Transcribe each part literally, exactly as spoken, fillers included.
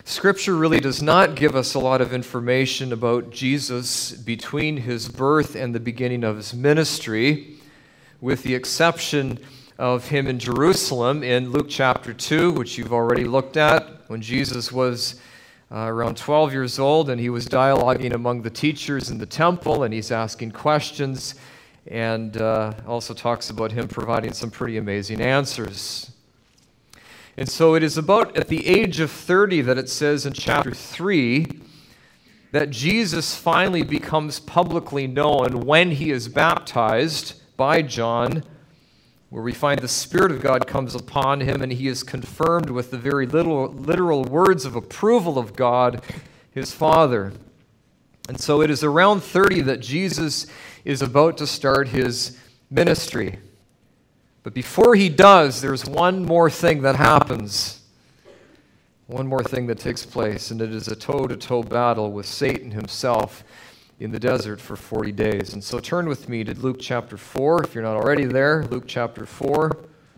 Scripture really does not give us a lot of information about Jesus between his birth and the beginning of his ministry, with the exception of him in Jerusalem in Luke chapter two, which you've already looked at, when Jesus was uh, around twelve years old and he was dialoguing among the teachers in the temple and he's asking questions, and uh, also talks about him providing some pretty amazing answers. And so it is about at the age of thirty that it says in chapter three that Jesus finally becomes publicly known when he is baptized by John, where we find the Spirit of God comes upon him and he is confirmed with the very literal, literal words of approval of God, his Father. And so it is around thirty that Jesus is about to start his ministry. But before he does, there's one more thing that happens. One more thing that takes place, and it is a toe-to-toe battle with Satan himself in the desert for forty days. And so turn with me to Luke chapter four, if you're not already there. Luke chapter four.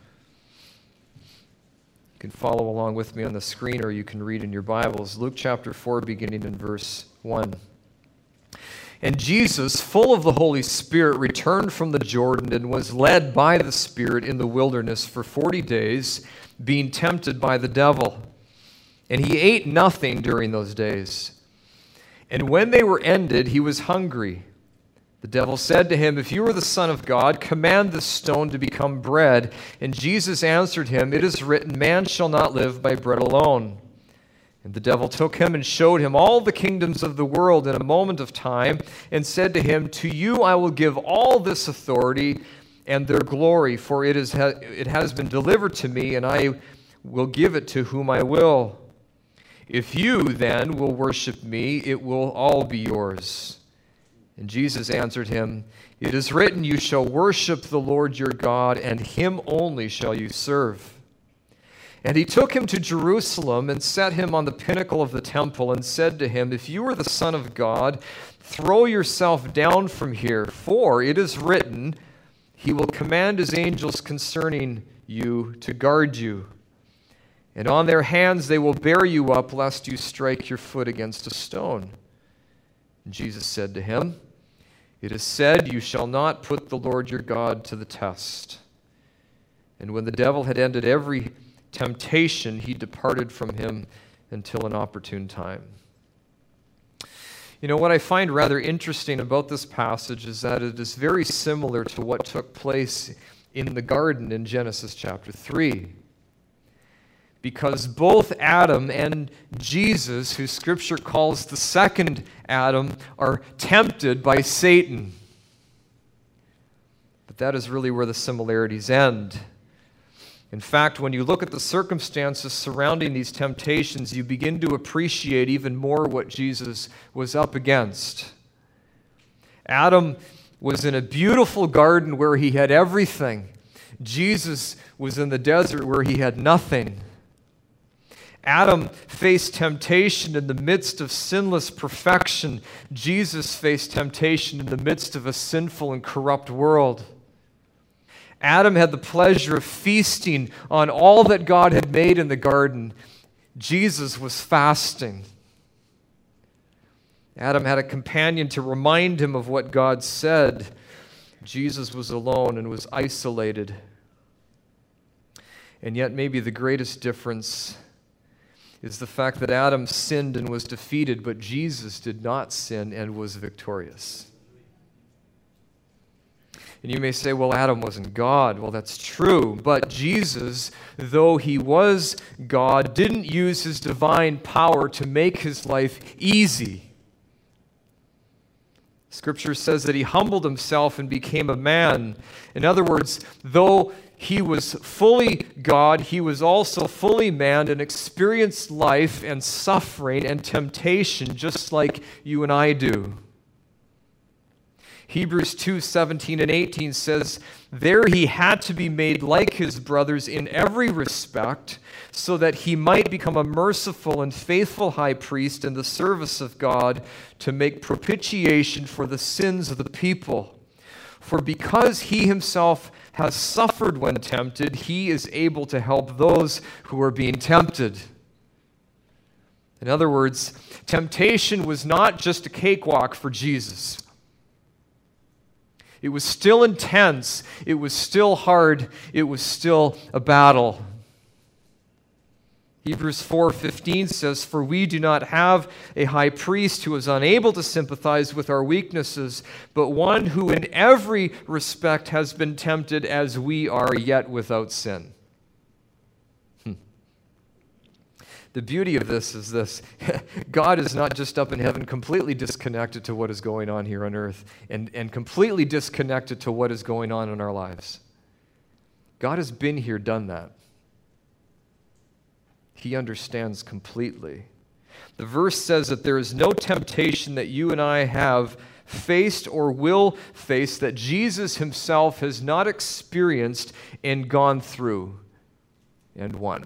You can follow along with me on the screen, or you can read in your Bibles. Luke chapter four, beginning in verse one. And Jesus, full of the Holy Spirit, returned from the Jordan and was led by the Spirit in the wilderness for forty days, being tempted by the devil. And he ate nothing during those days. And when they were ended, he was hungry. The devil said to him, "If you are the Son of God, command this stone to become bread." And Jesus answered him, "It is written, man shall not live by bread alone." And the devil took him and showed him all the kingdoms of the world in a moment of time, and said to him, "To you I will give all this authority and their glory, for it is it has been delivered to me, and I will give it to whom I will. If you then will worship me, it will all be yours." And Jesus answered him, "It is written, you shall worship the Lord your God, and him only shall you serve." And he took him to Jerusalem and set him on the pinnacle of the temple and said to him, "If you are the Son of God, throw yourself down from here, for it is written, he will command his angels concerning you to guard you. And on their hands they will bear you up, lest you strike your foot against a stone." And Jesus said to him, "It is said, you shall not put the Lord your God to the test." And when the devil had ended every temptation, he departed from him until an opportune time. You know, what I find rather interesting about this passage is that it is very similar to what took place in the garden in Genesis chapter three. Because both Adam and Jesus, who Scripture calls the second Adam, are tempted by Satan. But that is really where the similarities end. In fact, when you look at the circumstances surrounding these temptations, you begin to appreciate even more what Jesus was up against. Adam was in a beautiful garden where he had everything. Jesus was in the desert where he had nothing. Adam faced temptation in the midst of sinless perfection. Jesus faced temptation in the midst of a sinful and corrupt world. Adam had the pleasure of feasting on all that God had made in the garden. Jesus was fasting. Adam had a companion to remind him of what God said. Jesus was alone and was isolated. And yet maybe the greatest difference is the fact that Adam sinned and was defeated, but Jesus did not sin and was victorious. And you may say, well, Adam wasn't God. Well, that's true. But Jesus, though he was God, didn't use his divine power to make his life easy. Scripture says that he humbled himself and became a man. In other words, though he was fully God, he was also fully man and experienced life and suffering and temptation just like you and I do. Hebrews two seventeen and eighteen says, "There he had to be made like his brothers in every respect, so that he might become a merciful and faithful high priest in the service of God to make propitiation for the sins of the people. For because he himself has suffered when tempted, he is able to help those who are being tempted." In other words, temptation was not just a cakewalk for Jesus. It was still intense. It was still hard. It was still a battle. Hebrews four fifteen says, "For we do not have a high priest who is unable to sympathize with our weaknesses, but one who in every respect has been tempted as we are, yet without sin." Hmm. The beauty of this is this. God is not just up in heaven completely disconnected to what is going on here on earth and, and completely disconnected to what is going on in our lives. God has been here, done that. He understands completely. The verse says that there is no temptation that you and I have faced or will face that Jesus himself has not experienced and gone through and won.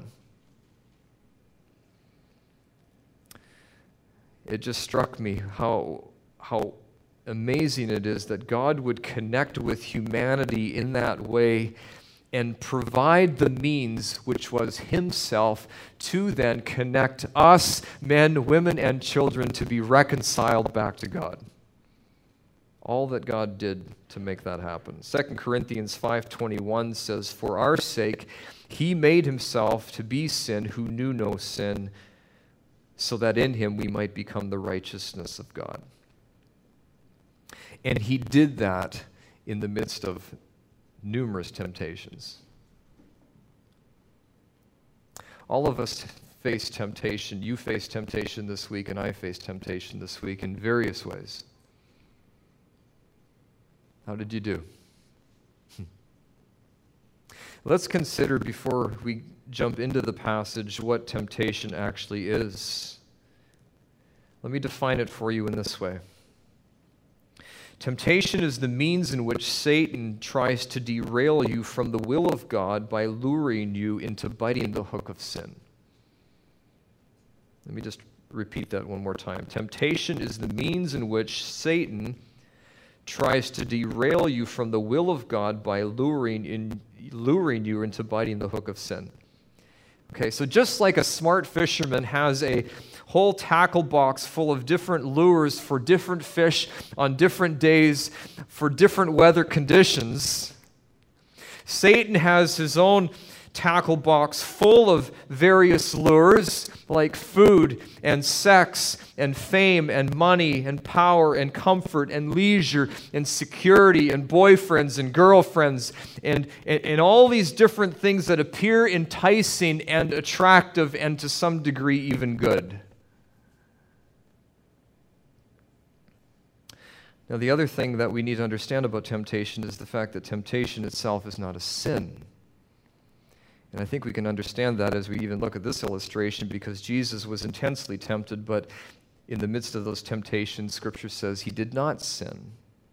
It just struck me how, how amazing it is that God would connect with humanity in that way and provide the means, which was himself, to then connect us, men, women, and children, to be reconciled back to God. All that God did to make that happen. Second Corinthians five twenty-one says, "For our sake he made himself to be sin who knew no sin, so that in him we might become the righteousness of God." And he did that in the midst of numerous temptations. All of us face temptation. You face temptation this week, and I face temptation this week in various ways. How did you do? Let's consider, before we jump into the passage, what temptation actually is. Let me define it for you in this way. Temptation is the means in which Satan tries to derail you from the will of God by luring you into biting the hook of sin. Let me just repeat that one more time. Temptation is the means in which Satan tries to derail you from the will of God by luring, in, luring you into biting the hook of sin. Okay, so just like a smart fisherman has a whole tackle box full of different lures for different fish on different days for different weather conditions, Satan has his own tackle box full of various lures like food and sex and fame and money and power and comfort and leisure and security and boyfriends and girlfriends and, and, and all these different things that appear enticing and attractive and to some degree even good. Now, the other thing that we need to understand about temptation is the fact that temptation itself is not a sin. And I think we can understand that as we even look at this illustration, because Jesus was intensely tempted, but in the midst of those temptations, Scripture says he did not sin.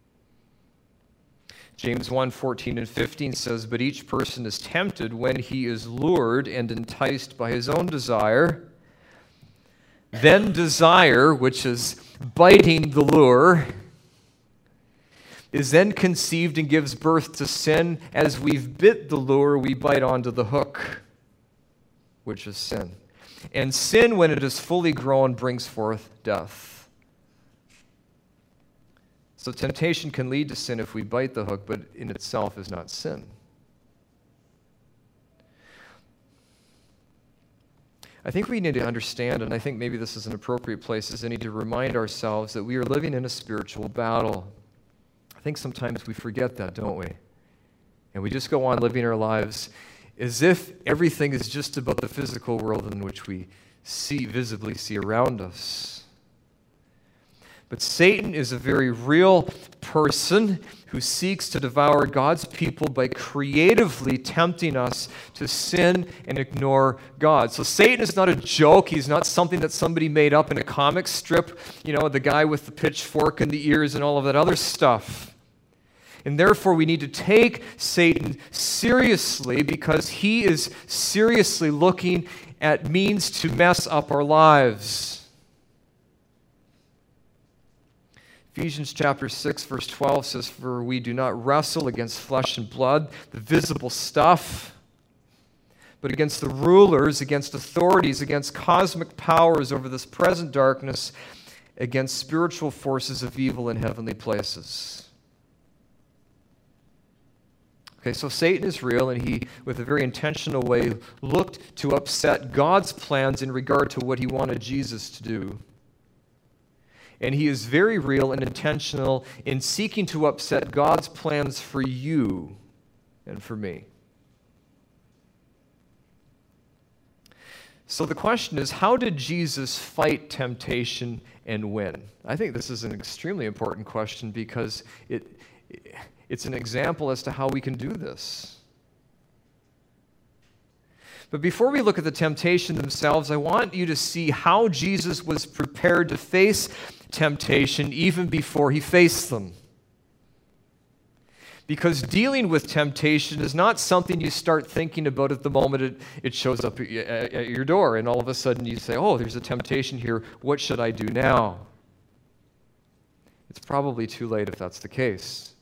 James one fourteen and fifteen says, "But each person is tempted when he is lured and enticed by his own desire. Then desire," which is biting the lure, "is then conceived and gives birth to sin. As we've bit the lure, we bite onto the hook," which is sin. "And sin, when it is fully grown, brings forth death." So temptation can lead to sin if we bite the hook, but in itself is not sin. I think we need to understand, and I think maybe this is an appropriate place, is I need to remind ourselves that we are living in a spiritual battle. I think sometimes we forget that, don't we? And we just go on living our lives as if everything is just about the physical world in which we see, visibly see around us. But Satan is a very real person who seeks to devour God's people by creatively tempting us to sin and ignore God. So Satan is not a joke. He's not something that somebody made up in a comic strip, you know, the guy with the pitchfork in the ears and all of that other stuff. And therefore, we need to take Satan seriously because he is seriously looking at means to mess up our lives. Ephesians chapter six, verse twelve says, "For we do not wrestle against flesh and blood, the visible stuff, but against the rulers, against authorities, against cosmic powers over this present darkness, against spiritual forces of evil in heavenly places. Okay, so Satan is real, and he, with a very intentional way, looked to upset God's plans in regard to what he wanted Jesus to do. And he is very real and intentional in seeking to upset God's plans for you and for me. So the question is, how did Jesus fight temptation and win? I think this is an extremely important question because it, it's an example as to how we can do this. But before we look at the temptation themselves, I want you to see how Jesus was prepared to face temptation even before he faced them. Because dealing with temptation is not something you start thinking about at the moment it, it shows up at, at your door, and all of a sudden you say, oh, there's a temptation here. What should I do now? It's probably too late if that's the case.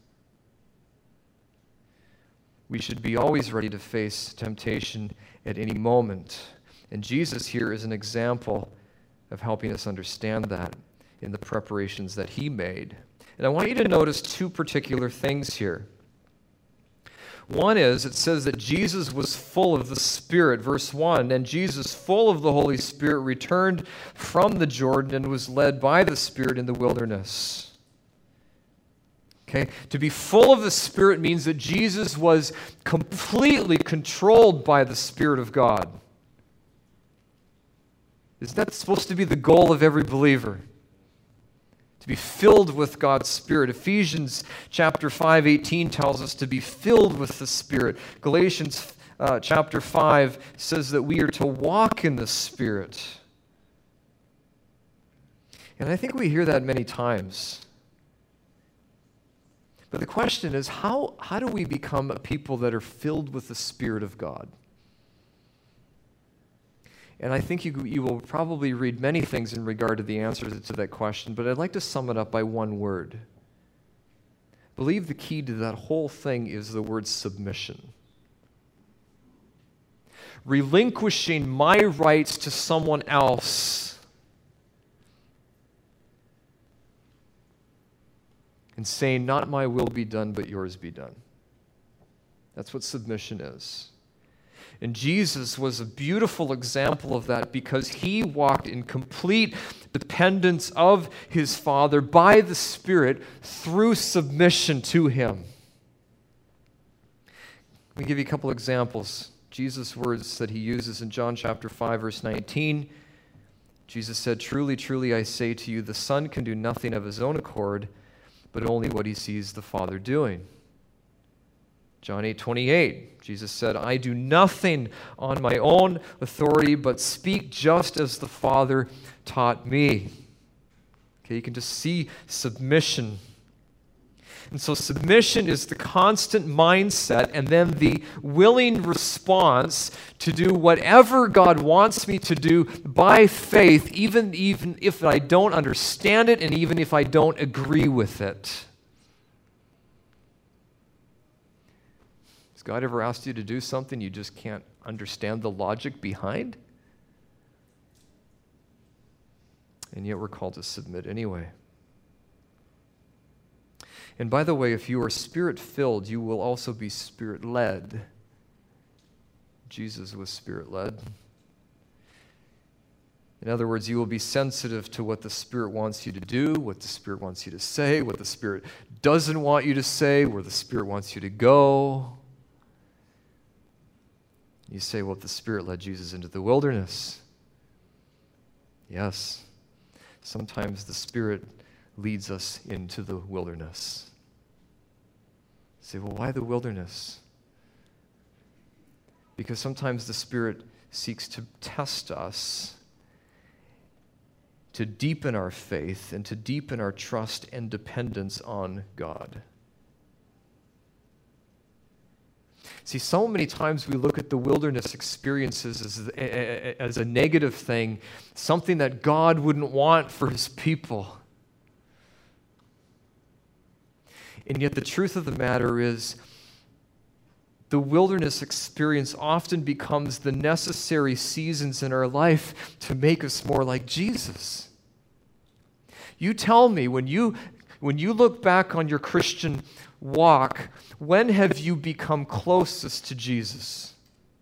We should be always ready to face temptation at any moment. And Jesus here is an example of helping us understand that in the preparations that he made. And I want you to notice two particular things here. One is, it says that Jesus was full of the Spirit. Verse one, and Jesus, full of the Holy Spirit, returned from the Jordan and was led by the Spirit in the wilderness. Okay? To be full of the Spirit means that Jesus was completely controlled by the Spirit of God. Isn't that supposed to be the goal of every believer? To be filled with God's Spirit. Ephesians chapter five, eighteen tells us to be filled with the Spirit. Galatians uh, chapter five says that we are to walk in the Spirit. And I think we hear that many times. But the question is, how, how do we become a people that are filled with the Spirit of God? And I think you, you will probably read many things in regard to the answers to that question, but I'd like to sum it up by one word. I believe the key to that whole thing is the word submission. Relinquishing my rights to someone else and saying, not my will be done, but yours be done. That's what submission is. And Jesus was a beautiful example of that because he walked in complete dependence of his Father by the Spirit through submission to him. Let me give you a couple examples. Jesus' words that he uses in John chapter five, verse nineteen. Jesus said, truly, truly, I say to you, the Son can do nothing of his own accord, but only what he sees the Father doing. John eight twenty-eight, Jesus said, I do nothing on my own authority, but speak just as the Father taught me. Okay, you can just see submission. And so submission is the constant mindset and then the willing response to do whatever God wants me to do by faith, even, even if I don't understand it and even if I don't agree with it. Has God ever asked you to do something you just can't understand the logic behind? And yet we're called to submit anyway. And by the way, if you are Spirit-filled, you will also be Spirit-led. Jesus was Spirit-led. In other words, you will be sensitive to what the Spirit wants you to do, what the Spirit wants you to say, what the Spirit doesn't want you to say, where the Spirit wants you to go. You say, well, the Spirit led Jesus into the wilderness. Yes, sometimes the Spirit leads us into the wilderness. You say, well, why the wilderness? Because sometimes the Spirit seeks to test us, to deepen our faith, and to deepen our trust and dependence on God. See, so many times we look at the wilderness experiences as a, as a negative thing, something that God wouldn't want for his people. And yet the truth of the matter is, the wilderness experience often becomes the necessary seasons in our life to make us more like Jesus. You tell me, when you, when you look back on your Christian walk, when have you become closest to Jesus?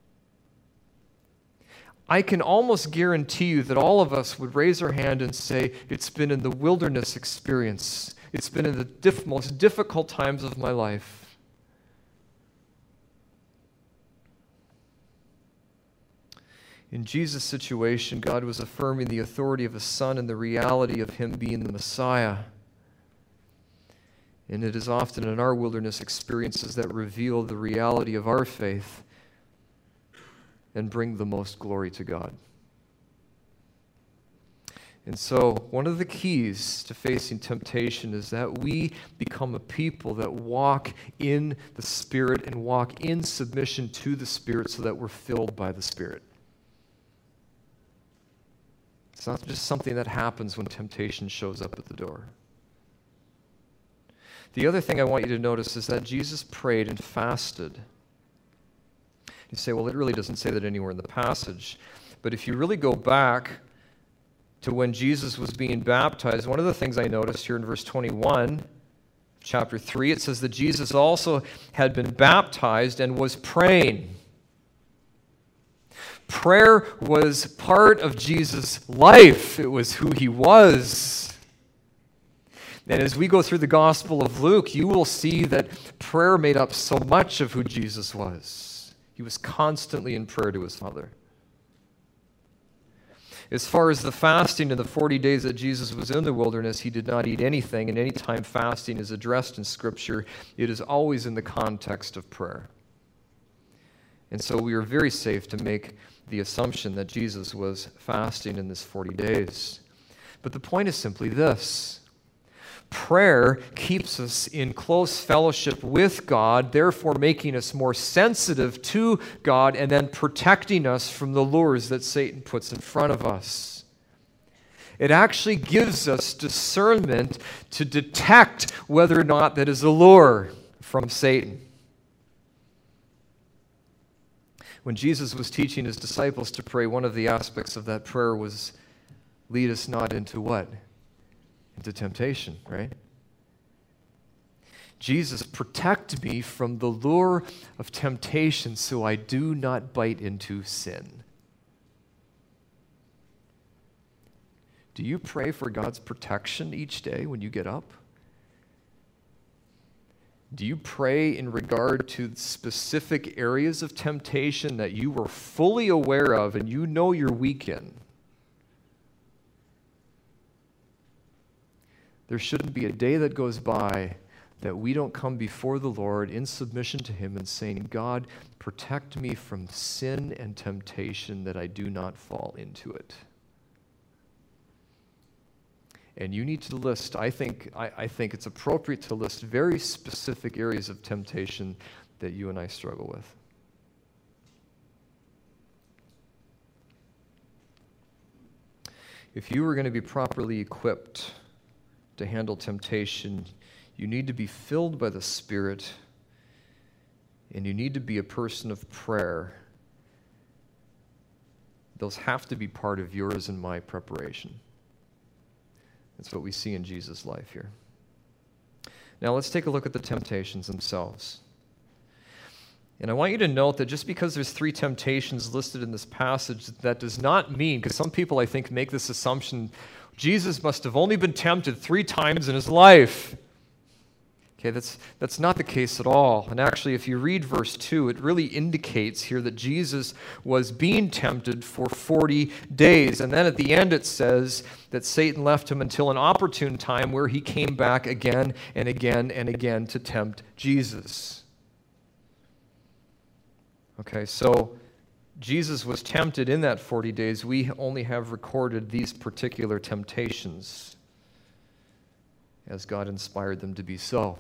I can almost guarantee you that all of us would raise our hand and say, it's been in the wilderness experience. It's been in the diff- most difficult times of my life. In Jesus' situation, God was affirming the authority of His Son and the reality of Him being the Messiah. And it is often in our wilderness experiences that reveal the reality of our faith and bring the most glory to God. And so, one of the keys to facing temptation is that we become a people that walk in the Spirit and walk in submission to the Spirit so that we're filled by the Spirit. It's not just something that happens when temptation shows up at the door. The other thing I want you to notice is that Jesus prayed and fasted. You say, well, it really doesn't say that anywhere in the passage. But if you really go back to when Jesus was being baptized, one of the things I noticed here in verse twenty-one, chapter three, it says that Jesus also had been baptized and was praying. Prayer was part of Jesus' life. It was who He was. And as we go through the Gospel of Luke, you will see that prayer made up so much of who Jesus was. He was constantly in prayer to His Father. As far as the fasting in the forty days that Jesus was in the wilderness, He did not eat anything. And any time fasting is addressed in Scripture, it is always in the context of prayer. And so we are very safe to make the assumption that Jesus was fasting in this forty days. But the point is simply this. Prayer keeps us in close fellowship with God, therefore making us more sensitive to God and then protecting us from the lures that Satan puts in front of us. It actually gives us discernment to detect whether or not that is a lure from Satan. When Jesus was teaching His disciples to pray, one of the aspects of that prayer was, lead us not into what? Into temptation, right? Jesus, protect me from the lure of temptation so I do not bite into sin. Do you pray for God's protection each day when you get up? Do you pray in regard to specific areas of temptation that you were fully aware of and you know you're weak in? There shouldn't be a day that goes by that we don't come before the Lord in submission to Him and saying, God, protect me from sin and temptation that I do not fall into it. And you need to list, I think, I, I think it's appropriate to list very specific areas of temptation that you and I struggle with. If you were going to be properly equipped to handle temptation, you need to be filled by the Spirit, and you need to be a person of prayer. Those have to be part of yours and my preparation. That's what we see in Jesus' life here. Now let's take a look at the temptations themselves. And I want you to note that just because there's three temptations listed in this passage, that does not mean, because some people, I think, make this assumption, Jesus must have only been tempted three times in His life. Okay, that's, that's not the case at all. And actually, if you read verse two, it really indicates here that Jesus was being tempted for forty days. And then at the end it says that Satan left Him until an opportune time where He came back again and again and again to tempt Jesus. Okay, so Jesus was tempted in that forty days. We only have recorded these particular temptations as God inspired them to be so.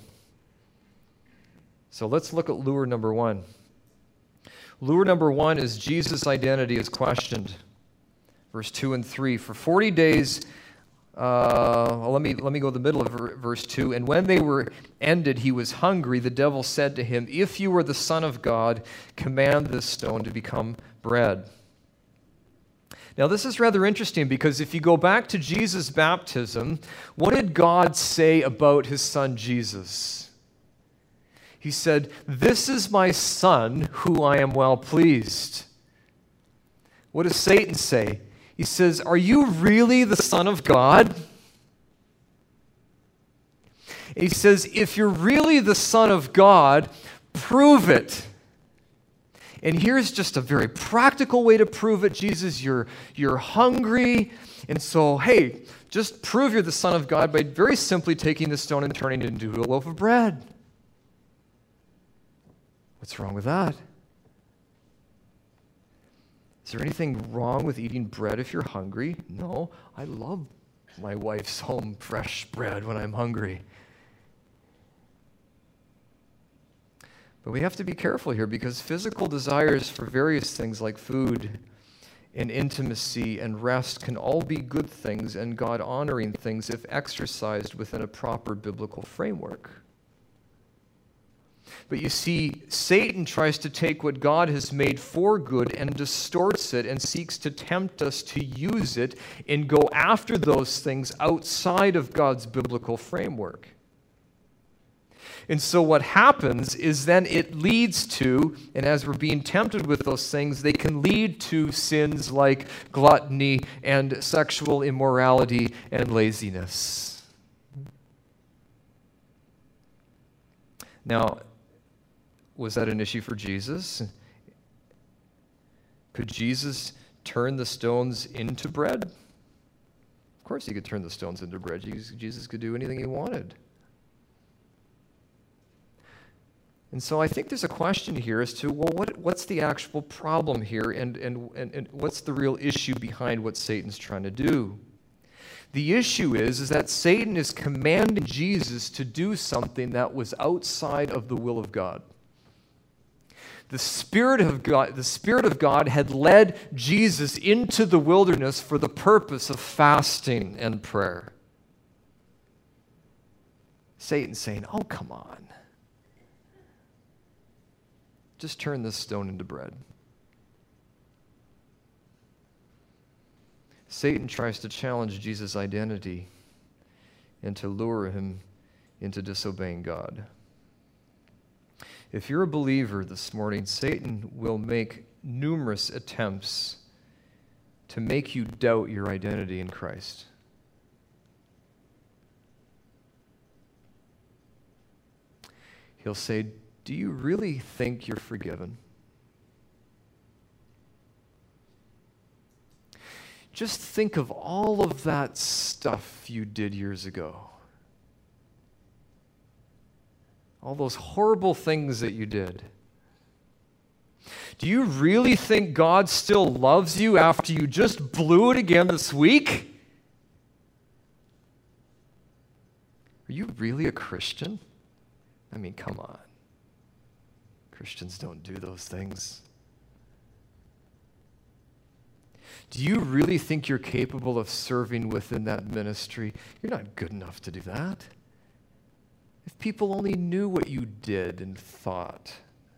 So let's look at lure number one. Lure number one is Jesus' identity is questioned. Verse two and three. For forty days Uh, well, let me let me go to the middle of verse two. And when they were ended, he was hungry. The devil said to him, "If you are the Son of God, command this stone to become bread." Now, this is rather interesting because if you go back to Jesus' baptism, what did God say about his son Jesus? He said, "This is my son who I am well pleased." What does Satan say? He says, "Are you really the Son of God?" And he says, "If you're really the Son of God, prove it." And here's just a very practical way to prove it. Jesus, you're, you're hungry. And so, hey, just prove you're the Son of God by very simply taking the stone and turning it into a loaf of bread. What's wrong with that? Is there anything wrong with eating bread if you're hungry? No, I love my wife's home fresh bread when I'm hungry. But we have to be careful here because physical desires for various things like food and intimacy and rest can all be good things and God-honoring things if exercised within a proper biblical framework. But you see, Satan tries to take what God has made for good and distorts it and seeks to tempt us to use it and go after those things outside of God's biblical framework. And so what happens is then it leads to, and as we're being tempted with those things, they can lead to sins like gluttony and sexual immorality and laziness. Now, was that an issue for Jesus? Could Jesus turn the stones into bread? Of course he could turn the stones into bread. Jesus, Jesus could do anything he wanted. And so I think there's a question here as to, well, what, what's the actual problem here, and, and, and, and what's the real issue behind what Satan's trying to do? The issue is, is that Satan is commanding Jesus to do something that was outside of the will of God. The Spirit of God, the Spirit of God had led Jesus into the wilderness for the purpose of fasting and prayer. Satan's saying, oh, come on. Just turn this stone into bread. Satan tries to challenge Jesus' identity and to lure him into disobeying God. If you're a believer this morning, Satan will make numerous attempts to make you doubt your identity in Christ. He'll say, do you really think you're forgiven? Just think of all of that stuff you did years ago. All those horrible things that you did. Do you really think God still loves you after you just blew it again this week? Are you really a Christian? I mean, come on. Christians don't do those things. Do you really think you're capable of serving within that ministry? You're not good enough to do that. If people only knew what you did and thought.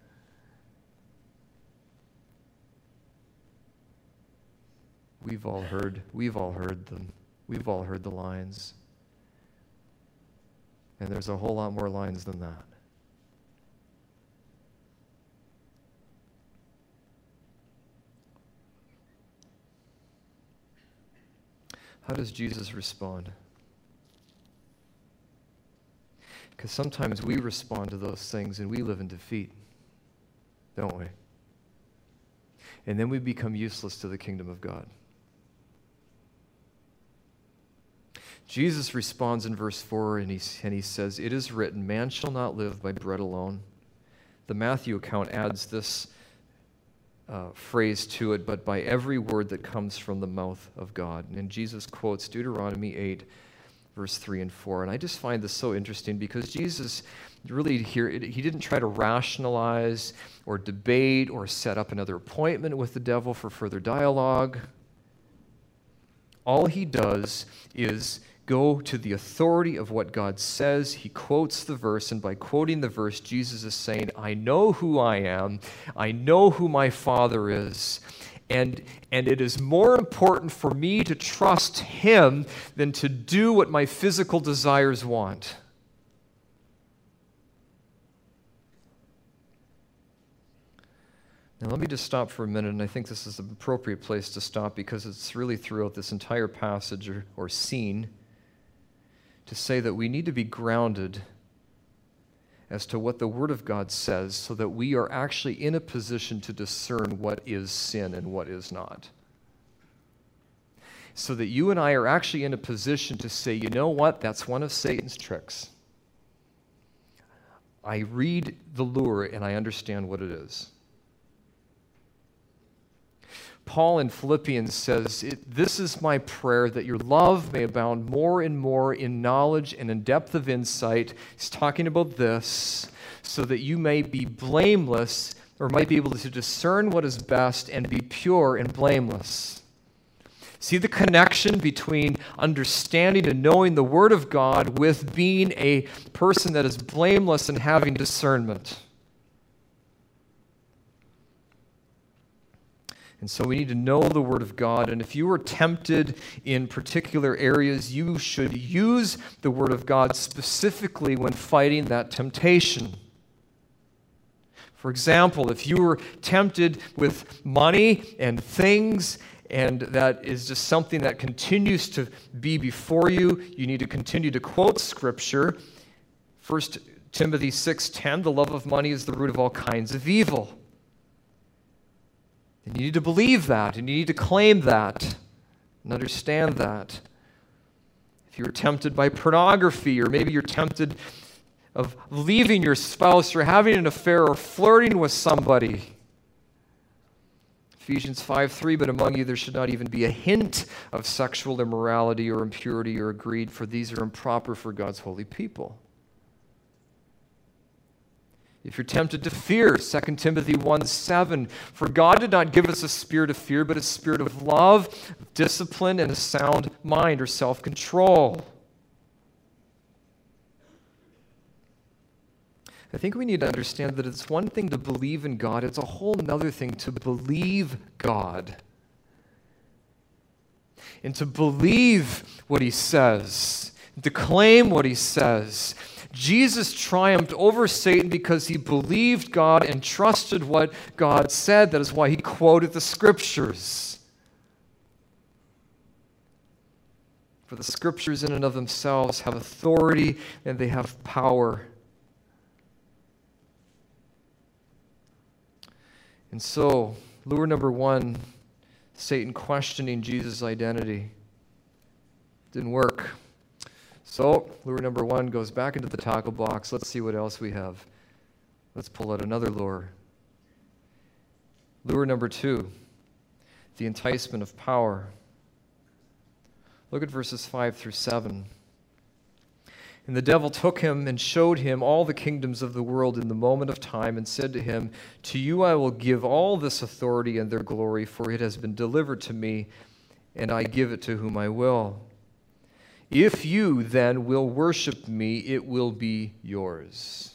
We've all heard, we've all heard them. We've all heard the lines. And there's a whole lot more lines than that. How does Jesus respond? Because sometimes we respond to those things and we live in defeat, don't we? And then we become useless to the kingdom of God. Jesus responds in verse four, and he, and he says, "It is written, man shall not live by bread alone." The Matthew account adds this uh, phrase to it, but by every word that comes from the mouth of God. And Jesus quotes Deuteronomy eight, verse three and four. And I just find this so interesting because Jesus really here, he didn't try to rationalize or debate or set up another appointment with the devil for further dialogue. All he does is go to the authority of what God says. He quotes the verse, and by quoting the verse, Jesus is saying, I know who I am. I know who my Father is. And, and it is more important for me to trust him than to do what my physical desires want. Now, let me just stop for a minute, and I think this is an appropriate place to stop because it's really throughout this entire passage or, or scene to say that we need to be grounded as to what the Word of God says so that we are actually in a position to discern what is sin and what is not. So that you and I are actually in a position to say, you know what, that's one of Satan's tricks. I read the lure and I understand what it is. Paul in Philippians says, this is my prayer, that your love may abound more and more in knowledge and in depth of insight. He's talking about this, so that you may be blameless, or might be able to discern what is best and be pure and blameless. See the connection between understanding and knowing the Word of God with being a person that is blameless and having discernment. And so we need to know the Word of God. And if you are tempted in particular areas, you should use the Word of God specifically when fighting that temptation. For example, if you were tempted with money and things, and that is just something that continues to be before you, you need to continue to quote Scripture. First Timothy six ten, the love of money is the root of all kinds of evil. And you need to believe that, and you need to claim that, and understand that. If you're tempted by pornography, or maybe you're tempted of leaving your spouse, or having an affair, or flirting with somebody. Ephesians five three, but among you there should not even be a hint of sexual immorality or impurity or greed, for these are improper for God's holy people. If you're tempted to fear, Second Timothy one seven, for God did not give us a spirit of fear, but a spirit of love, of discipline, and a sound mind or self-control. I think we need to understand that it's one thing to believe in God, it's a whole other thing to believe God. And to believe what he says, to claim what he says. Jesus triumphed over Satan because he believed God and trusted what God said. That is why he quoted the Scriptures. For the Scriptures in and of themselves have authority and they have power. And so, lure number one, Satan questioning Jesus' identity. Didn't work. So, lure number one goes back into the tackle box. Let's see what else we have. Let's pull out another lure. Lure number two, the enticement of power. Look at verses five through seven. And the devil took him and showed him all the kingdoms of the world in the moment of time, and said to him, to you I will give all this authority and their glory, for it has been delivered to me, and I give it to whom I will. If you then will worship me, it will be yours.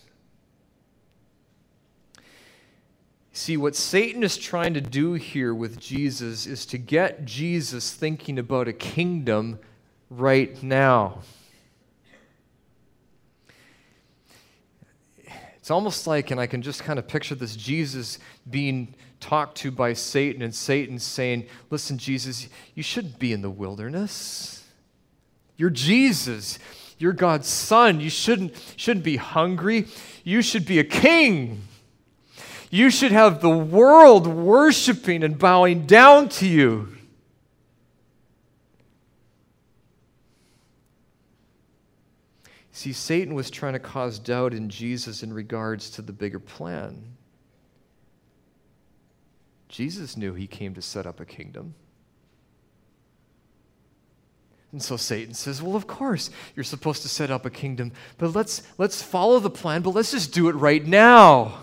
See, what Satan is trying to do here with Jesus is to get Jesus thinking about a kingdom right now. It's almost like, and I can just kind of picture this, Jesus being talked to by Satan, and Satan saying, listen, Jesus, you shouldn't be in the wilderness. You're Jesus. You're God's son. You shouldn't, shouldn't be hungry. You should be a king. You should have the world worshiping and bowing down to you. See, Satan was trying to cause doubt in Jesus in regards to the bigger plan. Jesus knew he came to set up a kingdom. And so Satan says, well, of course, you're supposed to set up a kingdom, but let's, let's follow the plan, but let's just do it right now.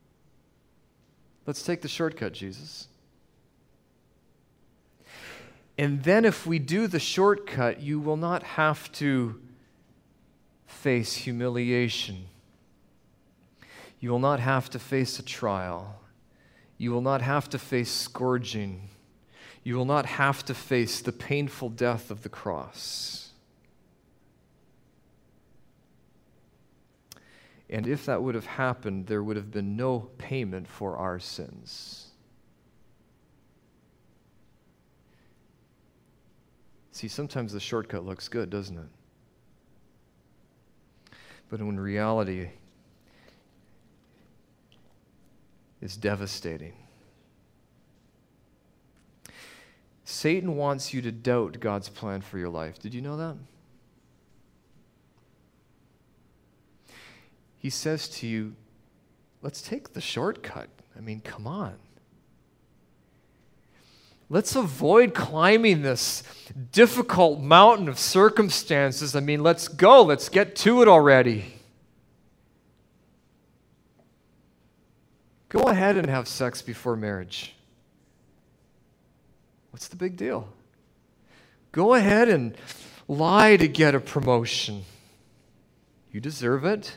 Let's take the shortcut, Jesus. And then if we do the shortcut, you will not have to face humiliation. You will not have to face a trial. You will not have to face scourging. You will not have to face the painful death of the cross. And if that would have happened, there would have been no payment for our sins. See, sometimes the shortcut looks good, doesn't it? But in reality, it's devastating. Satan wants you to doubt God's plan for your life. Did you know that? He says to you, let's take the shortcut. I mean, come on. Let's avoid climbing this difficult mountain of circumstances. I mean, let's go. Let's get to it already. Go ahead and have sex before marriage. What's the big deal? Go ahead and lie to get a promotion. You deserve it.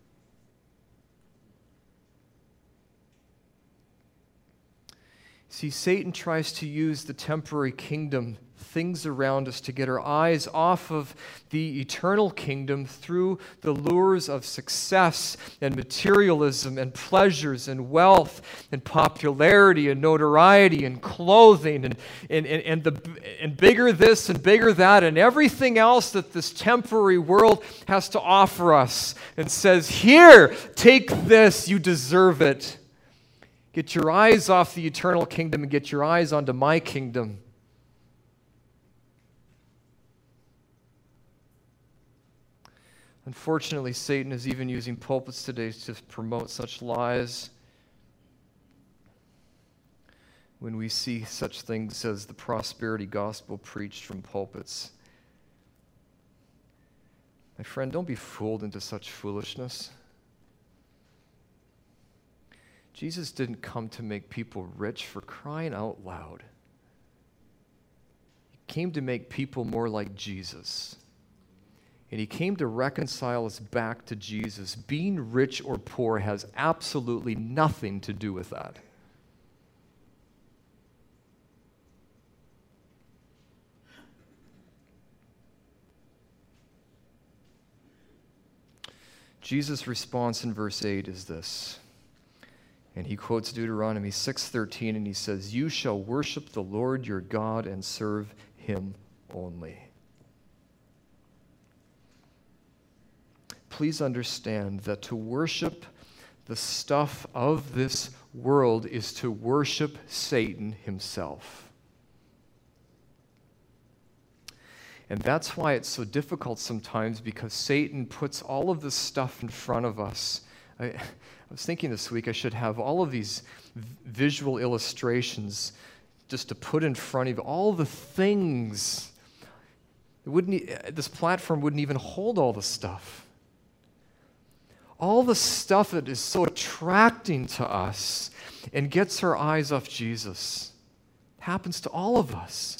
See, Satan tries to use the temporary kingdom, things around us, to get our eyes off of the eternal kingdom through the lures of success and materialism and pleasures and wealth and popularity and notoriety and clothing and, and, and, and, the, and bigger this and bigger that and everything else that this temporary world has to offer us, and says, here, take this, you deserve it. Get your eyes off the eternal kingdom and get your eyes onto my kingdom. Unfortunately, Satan is even using pulpits today to promote such lies. When we see such things as the prosperity gospel preached from pulpits. My friend, don't be fooled into such foolishness. Jesus didn't come to make people rich, for crying out loud. He came to make people more like Jesus. And he came to reconcile us back to Jesus. Being rich or poor has absolutely nothing to do with that. Jesus' response in verse eight is this. And he quotes Deuteronomy six thirteen, and he says, you shall worship the Lord your God and serve him only. Please understand that to worship the stuff of this world is to worship Satan himself. And that's why it's so difficult sometimes, because Satan puts all of this stuff in front of us. I, I was thinking this week I should have all of these visual illustrations just to put in front of you, all the things. It wouldn't, this platform wouldn't even hold all the stuff. All the stuff that is so attracting to us and gets our eyes off Jesus. It happens to all of us.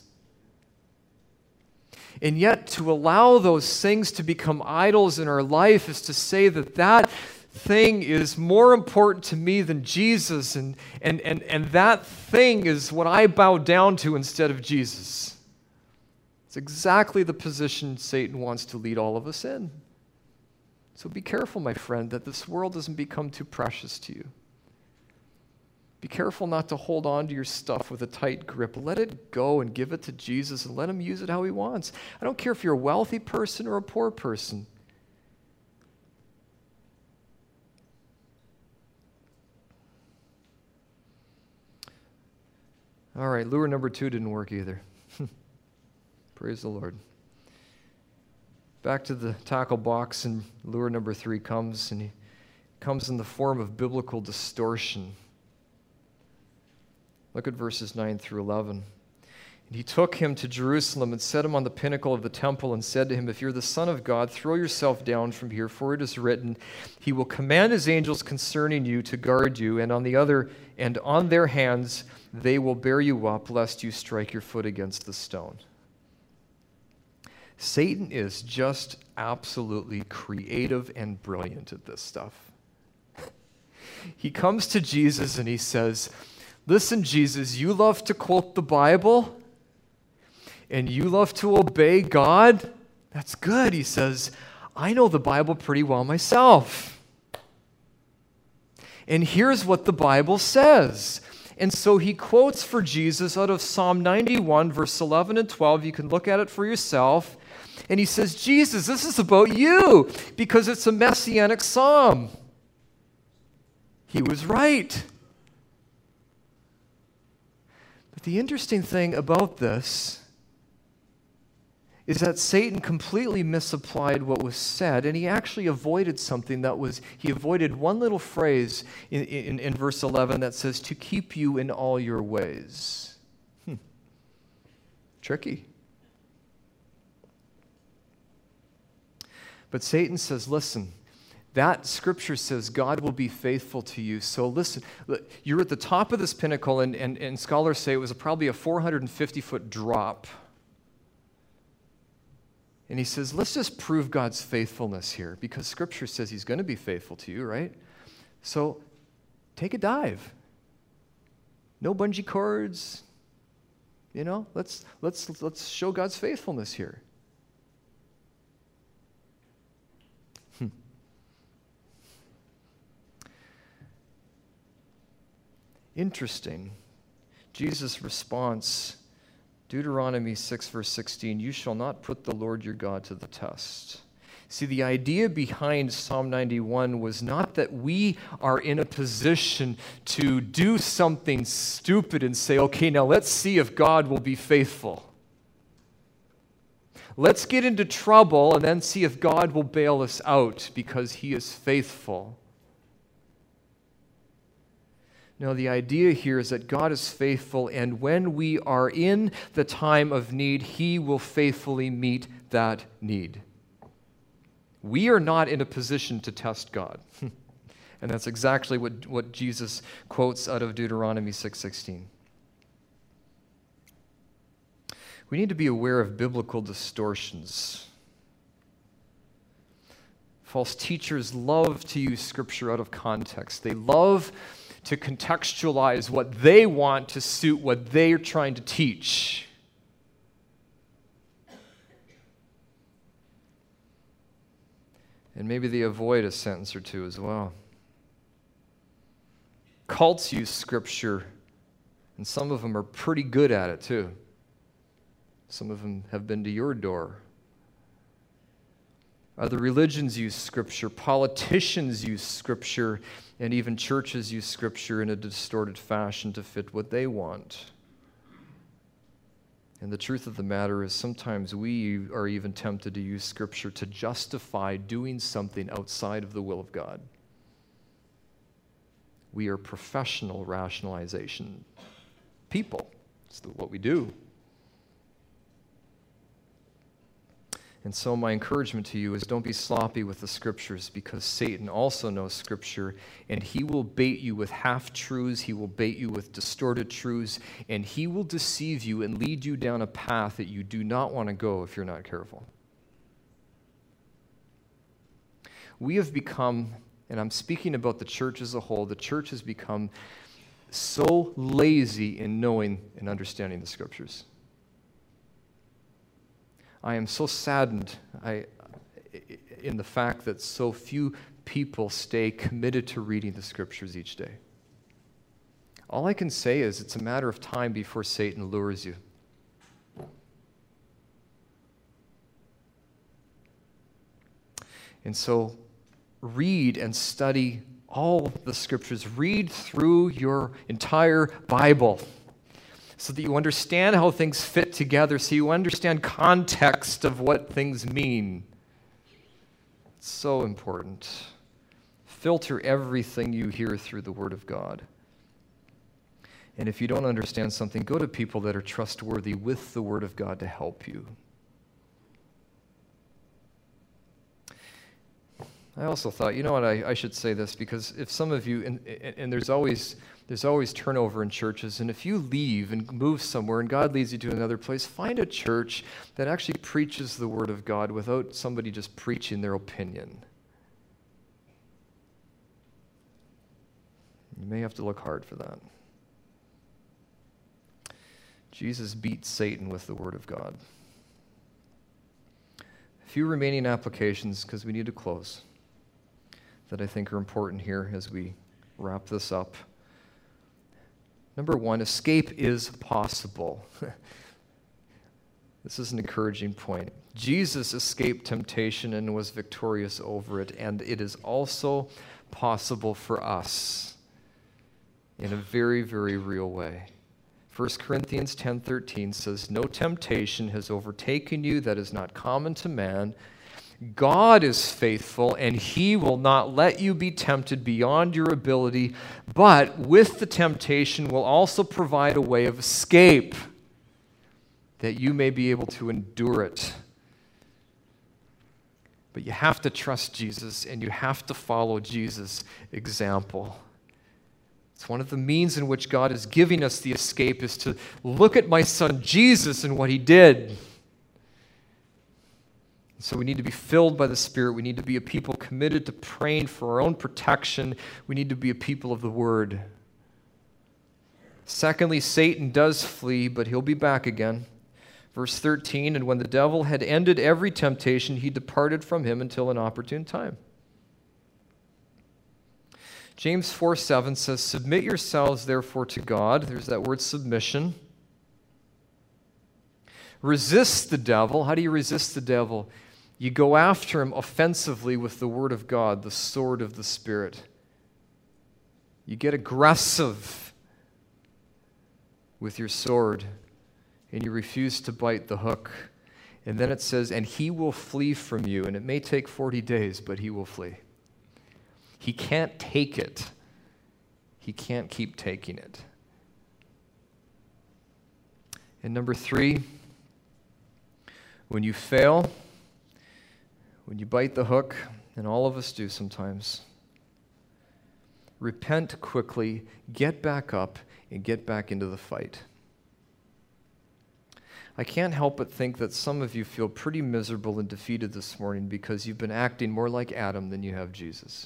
And yet, to allow those things to become idols in our life is to say that that thing is more important to me than Jesus, and, and, and, and that thing is what I bow down to instead of Jesus. It's exactly the position Satan wants to lead all of us in. So be careful, my friend, that this world doesn't become too precious to you. Be careful not to hold on to your stuff with a tight grip. Let it go and give it to Jesus and let him use it how he wants. I don't care if you're a wealthy person or a poor person. All right, lure number two didn't work either. Praise the Lord. Back to the tackle box, and lure number three comes, and he comes in the form of biblical distortion. Look at verses nine through eleven. And he took him to Jerusalem and set him on the pinnacle of the temple and said to him, "If you're the Son of God, throw yourself down from here, for it is written, he will command his angels concerning you to guard you, and on the other and on their hands they will bear you up, lest you strike your foot against the stone." Satan is just absolutely creative and brilliant at this stuff. He comes to Jesus and he says, "Listen, Jesus, you love to quote the Bible and you love to obey God. That's good." He says, "I know the Bible pretty well myself. And here's what the Bible says." And so he quotes for Jesus out of Psalm ninety-one, verse eleven and twelve. You can look at it for yourself. And he says, "Jesus, this is about you because it's a messianic psalm." He was right. But the interesting thing about this is that Satan completely misapplied what was said, and he actually avoided something that was, he avoided one little phrase in, in, in verse eleven that says, "to keep you in all your ways." Hmm. Tricky. But Satan says, listen, that scripture says God will be faithful to you. So listen, you're at the top of this pinnacle, and, and, and scholars say it was a, probably a four hundred fifty foot drop. And he says, let's just prove God's faithfulness here, because scripture says he's going to be faithful to you, right? So take a dive. No bungee cords. You know, let's let's let's show God's faithfulness here. Hmm. Interesting. Jesus' response, Deuteronomy six, verse sixteen, "You shall not put the Lord your God to the test." See, the idea behind Psalm ninety-one was not that we are in a position to do something stupid and say, okay, now let's see if God will be faithful. Let's get into trouble and then see if God will bail us out because he is faithful. No, the idea here is that God is faithful, and when we are in the time of need, he will faithfully meet that need. We are not in a position to test God. And that's exactly what, what Jesus quotes out of Deuteronomy six sixteen. We need to be aware of biblical distortions. False teachers love to use scripture out of context. They love to contextualize what they want to suit what they are trying to teach. And maybe they avoid a sentence or two as well. Cults use scripture, and some of them are pretty good at it too. Some of them have been to your door. Other religions use scripture, politicians use scripture, and even churches use scripture in a distorted fashion to fit what they want. And the truth of the matter is sometimes we are even tempted to use scripture to justify doing something outside of the will of God. We are professional rationalization people. It's what we do. And so my encouragement to you is don't be sloppy with the scriptures, because Satan also knows scripture, and he will bait you with half-truths, he will bait you with distorted truths, and he will deceive you and lead you down a path that you do not want to go if you're not careful. We have become, and I'm speaking about the church as a whole, the church has become so lazy in knowing and understanding the scriptures. I am so saddened I, in the fact that so few people stay committed to reading the scriptures each day. All I can say is it's a matter of time before Satan lures you. And so read and study all the scriptures. Read through your entire Bible, so that you understand how things fit together, so you understand context of what things mean. It's so important. Filter everything you hear through the Word of God. And if you don't understand something, go to people that are trustworthy with the Word of God to help you. I also thought, you know what, I, I should say this, because if some of you, and, and there's always there's always turnover in churches, and if you leave and move somewhere and God leads you to another place, find a church that actually preaches the Word of God without somebody just preaching their opinion. You may have to look hard for that. Jesus beat Satan with the Word of God. A few remaining applications, because we need to close, that I think are important here as we wrap this up. Number one, escape is possible. This is an encouraging point. Jesus escaped temptation and was victorious over it, and it is also possible for us in a very, very real way. First Corinthians ten thirteen says, "No temptation has overtaken you that is not common to man. God is faithful, and he will not let you be tempted beyond your ability, but with the temptation will also provide a way of escape, that you may be able to endure it." But you have to trust Jesus, and you have to follow Jesus' example. It's one of the means in which God is giving us the escape, is to look at my son Jesus and what he did. So we need to be filled by the Spirit. We need to be a people committed to praying for our own protection. We need to be a people of the Word. Secondly, Satan does flee, but he'll be back again. Verse thirteen, "And when the devil had ended every temptation, he departed from him until an opportune time." James four seven says, "Submit yourselves therefore to God." There's that word submission. "Resist the devil." How do you resist the devil? You go after him offensively with the Word of God, the sword of the Spirit. You get aggressive with your sword, and you refuse to bite the hook. And then it says, "And he will flee from you." And it may take forty days, but he will flee. He can't take it. He can't keep taking it. And number three, when you fail, when you bite the hook, and all of us do sometimes, repent quickly, get back up, and get back into the fight. I can't help but think that some of you feel pretty miserable and defeated this morning because you've been acting more like Adam than you have Jesus.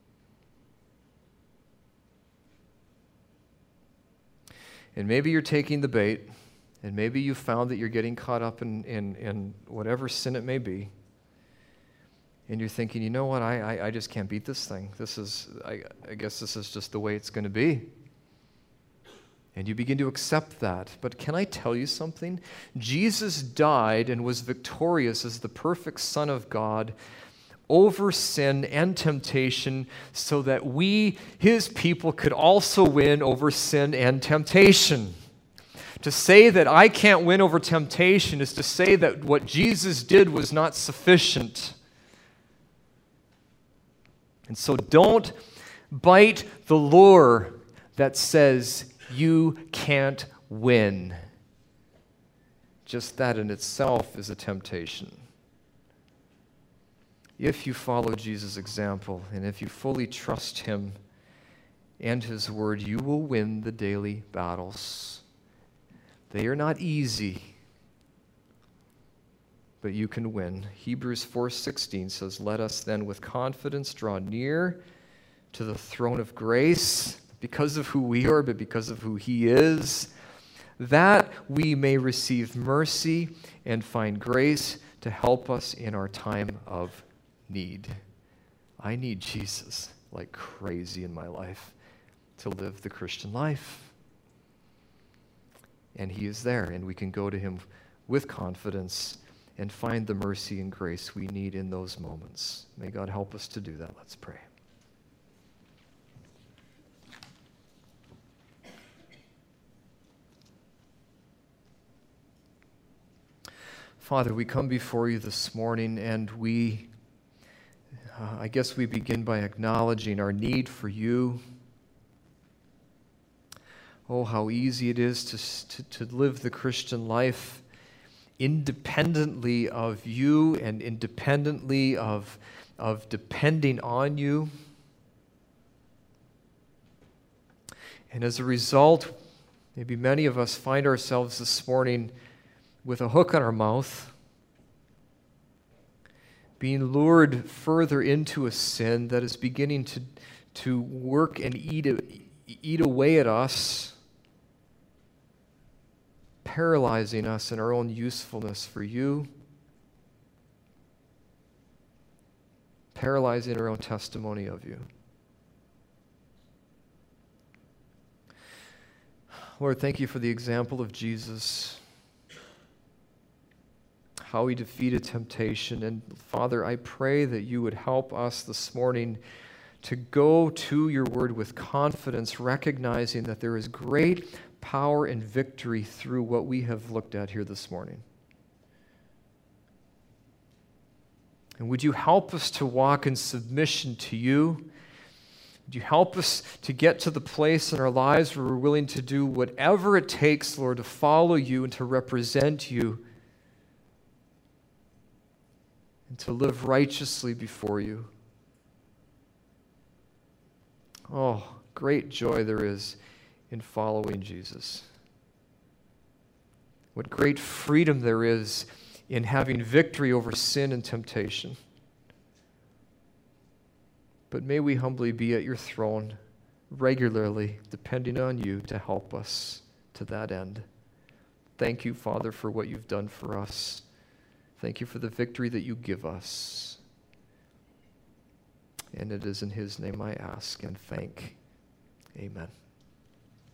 And maybe you're taking the bait, and maybe you found that you're getting caught up in, in, in whatever sin it may be, and you're thinking, you know what, I, I, I just can't beat this thing. This is, I, I guess this is just the way it's going to be. And you begin to accept that. But can I tell you something? Jesus died and was victorious as the perfect Son of God over sin and temptation, so that we, his people, could also win over sin and temptation. To say that I can't win over temptation is to say that what Jesus did was not sufficient. And so don't bite the lure that says you can't win. Just that in itself is a temptation. If you follow Jesus' example, and if you fully trust him and his word, you will win the daily battles. They are not easy, but you can win. Hebrews four sixteen says, "Let us then with confidence draw near to the throne of grace," because of who we are, but because of who he is, "that we may receive mercy and find grace to help us in our time of need." I need Jesus like crazy in my life to live the Christian life. And he is there, and we can go to him with confidence and find the mercy and grace we need in those moments. May God help us to do that. Let's pray. Father, we come before you this morning, and we, uh, I guess we begin by acknowledging our need for you. Oh, how easy it is to, to, to live the Christian life independently of you and independently of, of depending on you. And as a result, maybe many of us find ourselves this morning with a hook on our mouth, being lured further into a sin that is beginning to, to work and eat, eat away at us, paralyzing us in our own usefulness for you, paralyzing our own testimony of you. Lord, thank you for the example of Jesus, how he defeated temptation. And Father, I pray that you would help us this morning to go to your word with confidence, recognizing that there is great power and victory through what we have looked at here this morning. And would you help us to walk in submission to you? Would you help us to get to the place in our lives where we're willing to do whatever it takes, Lord, to follow you and to represent you and to live righteously before you? Oh, great joy there is in following Jesus. What great freedom there is in having victory over sin and temptation. But may we humbly be at your throne regularly, depending on you to help us to that end. Thank you, Father, for what you've done for us. Thank you for the victory that you give us. And it is in his name I ask and thank. Amen.